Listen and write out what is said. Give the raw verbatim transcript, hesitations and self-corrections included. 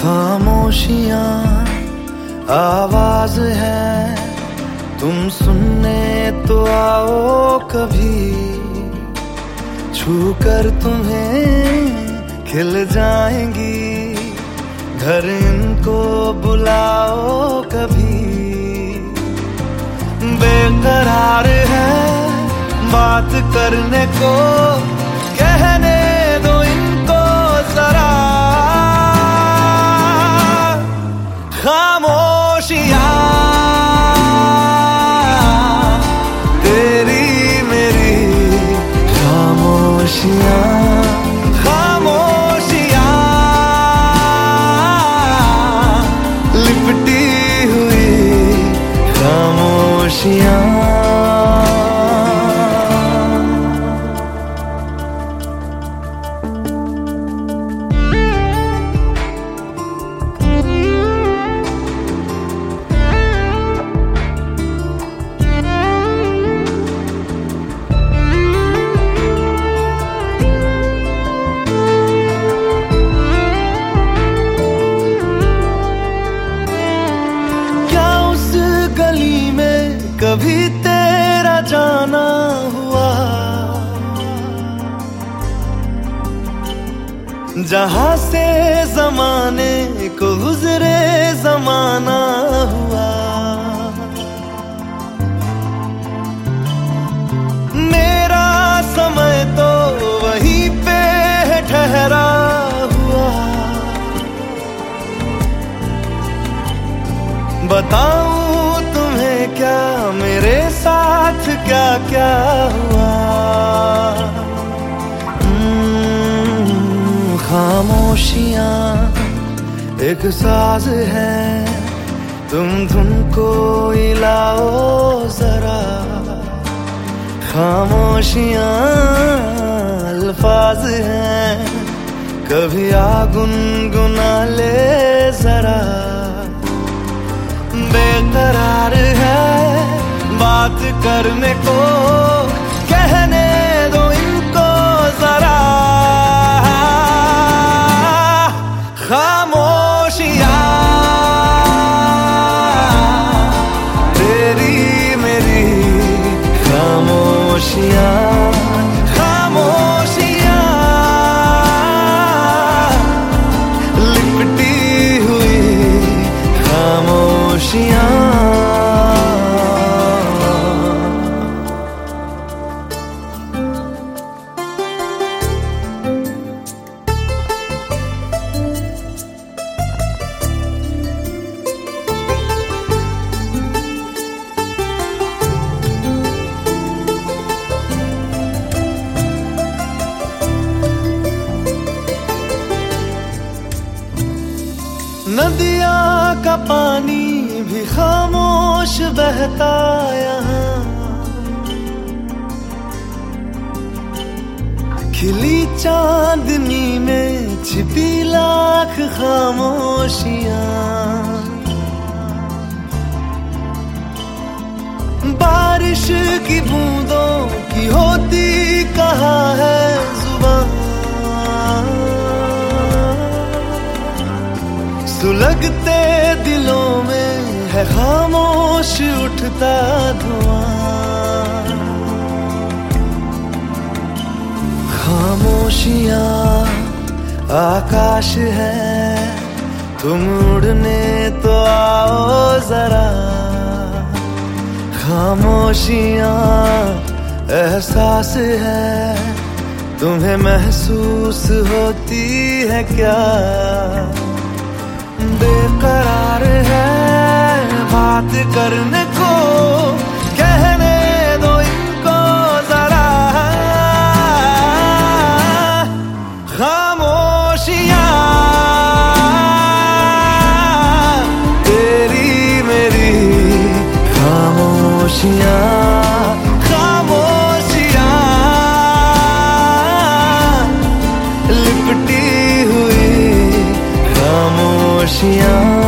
खामोशियाँ आवाज है, तुम सुनने तो आओ कभी। छू कर तुम्हें खिल जाएंगी, घर इनको बुलाओ कभी। बेकरार है बात करने को, कहने दो इनको जरा। खामोशियाँ तेरी मेरी खामोशियाँ, खामोशियाँ लिपटी हुई खामोशियाँ। कभी तेरा जाना हुआ, जहां से जमाने को गुजरे जमाना हुआ। मेरा समय तो वहीं पे ठहरा हुआ। बताऊं तुम्हें क्या मेरे साथ क्या क्या हुआ। खामोशियाँ एक साज है, तुम धुन को हिलाओ जरा। खामोशियाँ अल्फाज हैं, कभी आ गुनगुना ले जरा। बेकरार है बात करने को, कहने दो इनको जरा। खामोशियाँ तेरी मेरी खामोशियाँ, खामोशियाँ लिपटी हुई खामोशियाँ। नदिया का पानी भी खामोश बहता यहाँ। खिली चांदनी में छिपी लाख खामोशियाँ। बारिश की बूंदों की होती कहाँ है जुबान। सुलगते दिलों में है खामोश उठता धुआं। खामोशियाँ आकाश है, तुम उड़ने तो आओ जरा। खामोशियाँ एहसास है, तुम्हें महसूस होती है क्या। बेकरार है बात करने को, कहने दो इनको जरा। खामोशियाँ तेरी मेरी खामोशियाँ, खामोशियाँ लिपटी हुई खामोशियाँ।